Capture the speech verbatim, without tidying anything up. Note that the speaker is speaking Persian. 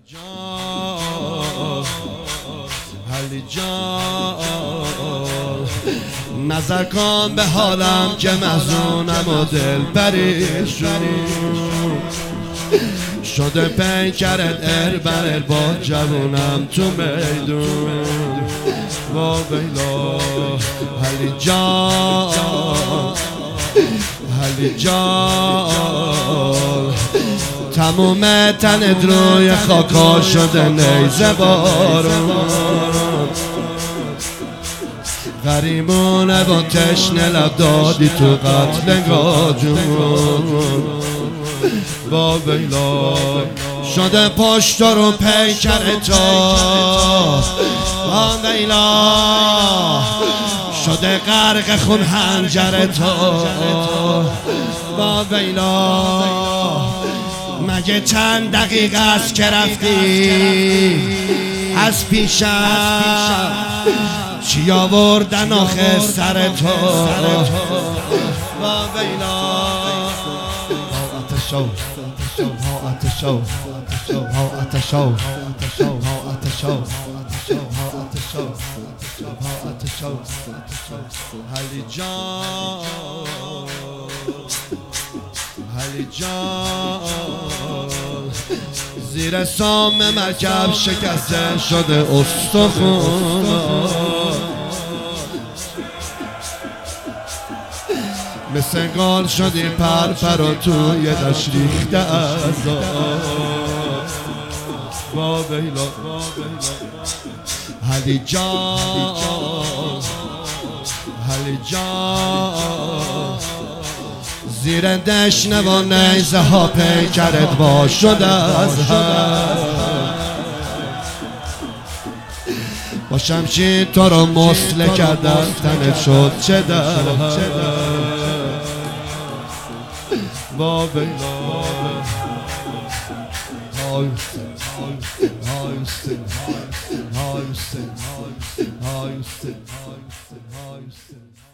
جان علی جان نظر کن به حالم که محزونم و دل پریشون شده پیکرت ار بر ار با جوونم تو میدون وا ویلا علی جان علی جان تموم تنت روی خاکا شده نیزه بارون غریمونه و تشنه لب دادی تو قتلگاه جون با ویلا شده پشت رو پیکر تا با ویلا شده غرق خون حنجر تا با ویلا مگه چند دقیقه است که رفتی از پیشم چی آوردن آخه سر تو با ویلا آتشو ها آتشو ها آتشو ها آتشو ها آتشو علی جان علی جان زیر سام مرکب شکسته شده استخون مثل گال شدی پر پر و توی دشت ریخته از با ویلا علی جان علی جان زیر دشنه و نیزه ها پیکرت وا شده از هم با شمشیر تو رو مسله کردن تنت شد چه در با ویلا هایستن هایستن هایستن هایستن هایستن